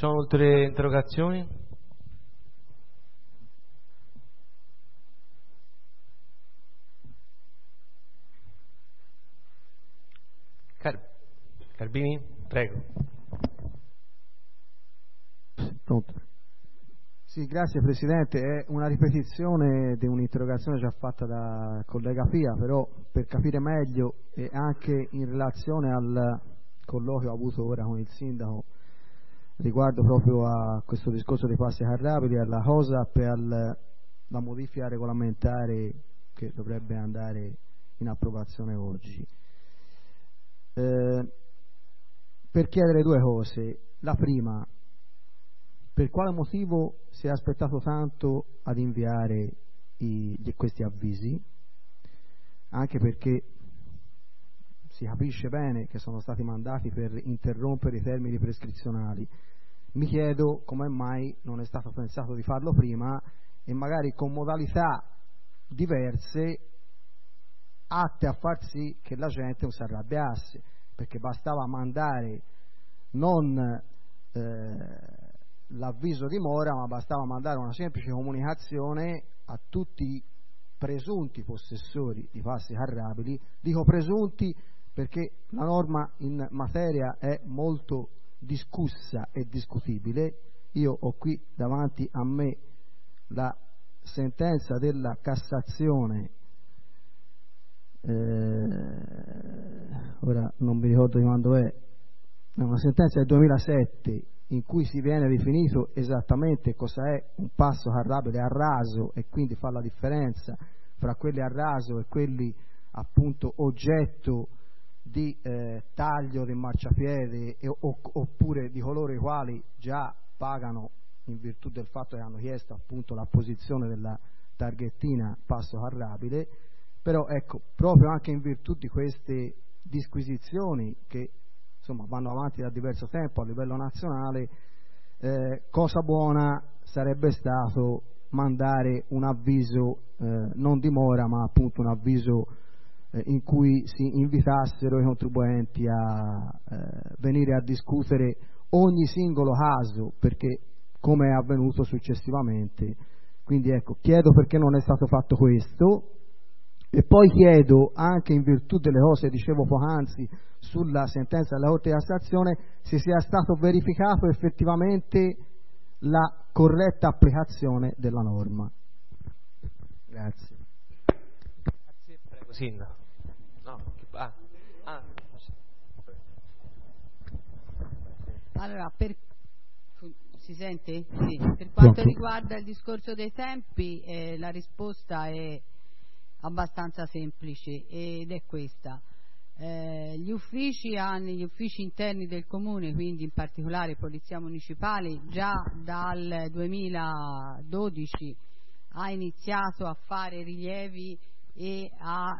sono altre interrogazioni? Carbini, prego. Pronto. Sì, grazie Presidente. È una ripetizione di un'interrogazione già fatta da collega Pia, però per capire meglio e anche in relazione al colloquio avuto ora con il Sindaco riguardo proprio a questo discorso dei passi carrabili, alla COSAP e alla modifica regolamentare che dovrebbe andare in approvazione oggi. Per chiedere due cose. La prima, per quale motivo si è aspettato tanto ad inviare questi avvisi? Anche perché si capisce bene che sono stati mandati per interrompere i termini prescrizionali. Mi chiedo come mai non è stato pensato di farlo prima e magari con modalità diverse atte a far sì che la gente non si arrabbiasse, perché bastava mandare non l'avviso di mora, ma bastava mandare una semplice comunicazione a tutti i presunti possessori di passi carrabili. Dico presunti perché la norma in materia è molto discussa e discutibile. Io ho qui davanti a me la sentenza della Cassazione, ora non mi ricordo di quando è una sentenza del 2007 in cui si viene definito esattamente cosa è un passo carrabile a raso e quindi fa la differenza fra quelli a raso e quelli appunto oggetto di taglio del marciapiede oppure di coloro i quali già pagano in virtù del fatto che hanno chiesto appunto l'apposizione della targhettina passo carrabile. Però ecco, proprio anche in virtù di queste disquisizioni che insomma vanno avanti da diverso tempo a livello nazionale, cosa buona sarebbe stato mandare un avviso non di mora, ma appunto un avviso in cui si invitassero i contribuenti a venire a discutere ogni singolo caso, perché come è avvenuto successivamente. Quindi ecco, chiedo perché non è stato fatto questo. E poi chiedo, anche in virtù delle cose che dicevo poc'anzi sulla sentenza della Corte di Cassazione, se sia stato verificato effettivamente la corretta applicazione della norma. Grazie. Grazie, prego, Sindaco. No. Allora, si sente? Sì. Per quanto riguarda il discorso dei tempi, la risposta è abbastanza semplice ed è questa. Gli uffici interni del comune, quindi in particolare Polizia Municipale, già dal 2012 ha iniziato a fare rilievi e a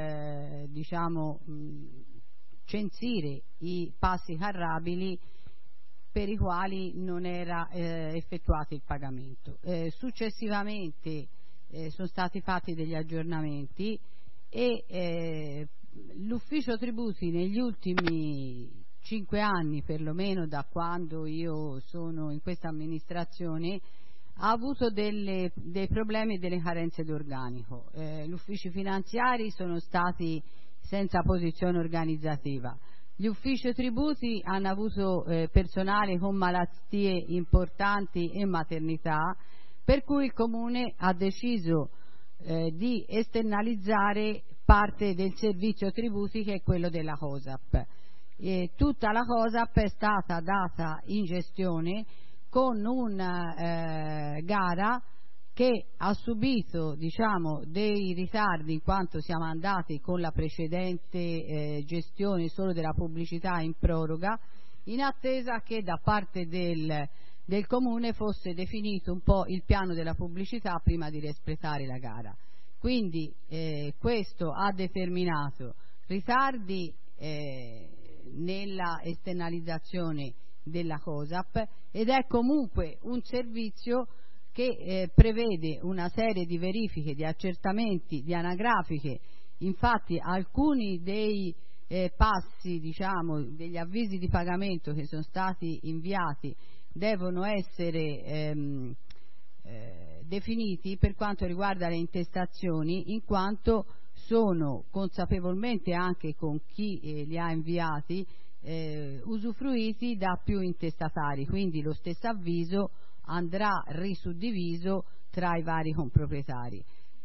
censire i passi carrabili per i quali non era effettuato il pagamento. Successivamente sono stati fatti degli aggiornamenti e l'ufficio tributi negli ultimi 5 anni, perlomeno da quando io sono in questa amministrazione, ha avuto dei problemi e delle carenze di organico. Gli uffici finanziari sono stati senza posizione organizzativa. Gli uffici tributi hanno avuto personale con malattie importanti e maternità, per cui il Comune ha deciso di esternalizzare parte del servizio tributi, che è quello della COSAP. Tutta la COSAP è stata data in gestione con una gara che ha subito dei ritardi, in quanto siamo andati con la precedente gestione solo della pubblicità in proroga, in attesa che da parte del Comune fosse definito un po' il piano della pubblicità prima di espletare la gara. Quindi questo ha determinato ritardi nella esternalizzazione della COSAP, ed è comunque un servizio che prevede una serie di verifiche, di accertamenti, di anagrafiche. Infatti alcuni dei passi, degli avvisi di pagamento che sono stati inviati devono essere definiti per quanto riguarda le intestazioni, in quanto sono consapevolmente, anche con chi li ha inviati, usufruiti da più intestatari, quindi lo stesso avviso andrà risuddiviso tra i vari comproprietari.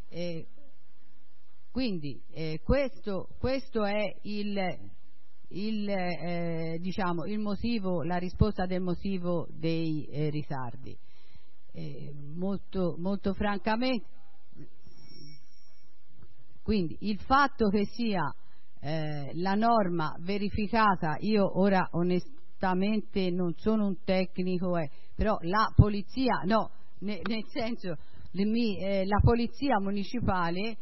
Quindi questo è diciamo, il motivo, la risposta del motivo dei ritardi. Molto francamente, quindi il fatto che sia la norma verificata, io ora onestamente non sono un tecnico, però la polizia, no, nel senso, la polizia municipale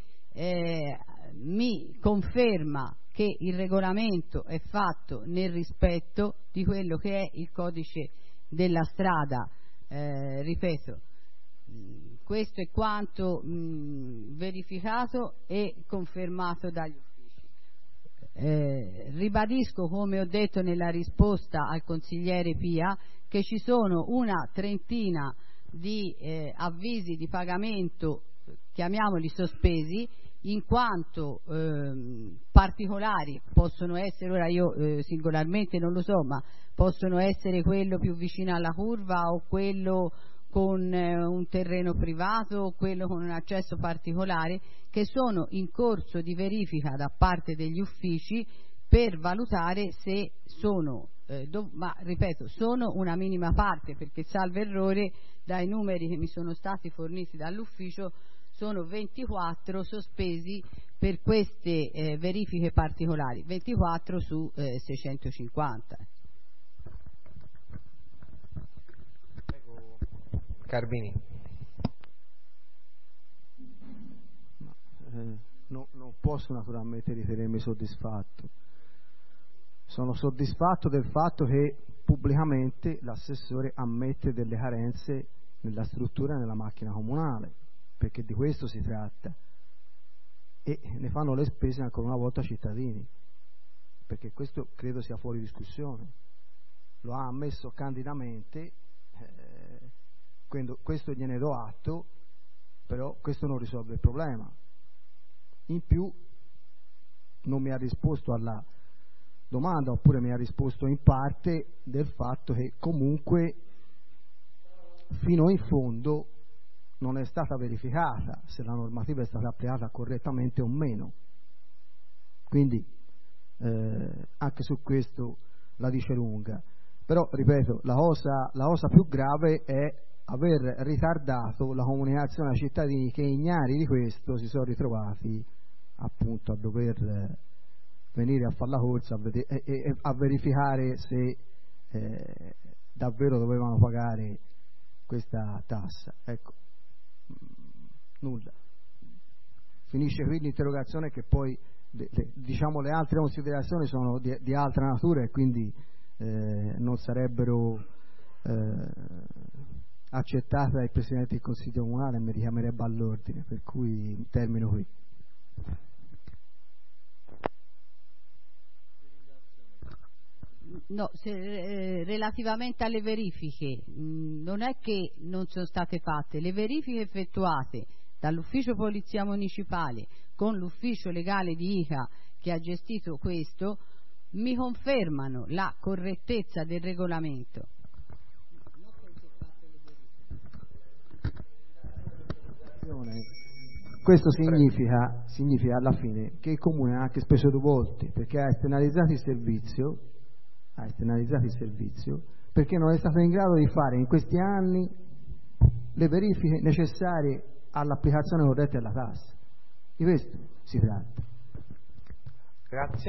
mi conferma che il regolamento è fatto nel rispetto di quello che è il codice della strada. Ripeto, questo è quanto verificato e confermato dagli uffici. Ribadisco, come ho detto nella risposta al consigliere Pia, che ci sono una trentina di avvisi di pagamento, chiamiamoli sospesi, in quanto particolari possono essere, ora io singolarmente non lo so, ma possono essere quello più vicino alla curva o quello con un terreno privato o quello con un accesso particolare, che sono in corso di verifica da parte degli uffici per valutare se sono, ma ripeto, sono una minima parte, perché salvo errore dai numeri che mi sono stati forniti dall'ufficio sono 24 sospesi per queste verifiche particolari, 24 su 650. Prego, Carbini. Non posso naturalmente ritenermi soddisfatto. Sono soddisfatto del fatto che pubblicamente l'assessore ammette delle carenze nella struttura e nella macchina comunale, perché di questo si tratta, e ne fanno le spese ancora una volta cittadini, perché questo credo sia fuori discussione. Lo ha ammesso candidamente, questo gliene do atto, però questo non risolve il problema. In più non mi ha risposto alla domanda, oppure mi ha risposto in parte del fatto che comunque fino in fondo non è stata verificata se la normativa è stata applicata correttamente o meno. Quindi anche su questo la dice lunga. Però ripeto, la cosa più grave è aver ritardato la comunicazione ai cittadini che, ignari di questo, si sono ritrovati appunto a dover venire a fare la corsa a verificare se davvero dovevano pagare questa tassa. Ecco, nulla. Finisce qui l'interrogazione, che poi diciamo le altre considerazioni sono di altra natura e quindi non sarebbero accettate dal Presidente del Consiglio Comunale e mi richiamerebbe all'ordine, per cui termino qui. No, relativamente alle verifiche, non è che non sono state fatte, le verifiche effettuate dall'ufficio polizia municipale con l'ufficio legale di ICA che ha gestito questo mi confermano la correttezza del regolamento. Questo significa alla fine che il Comune ha anche speso 2 volte, perché ha esternalizzato il servizio, perché non è stato in grado di fare in questi anni le verifiche necessarie all'applicazione corretta della tassa. Di questo si tratta. Grazie.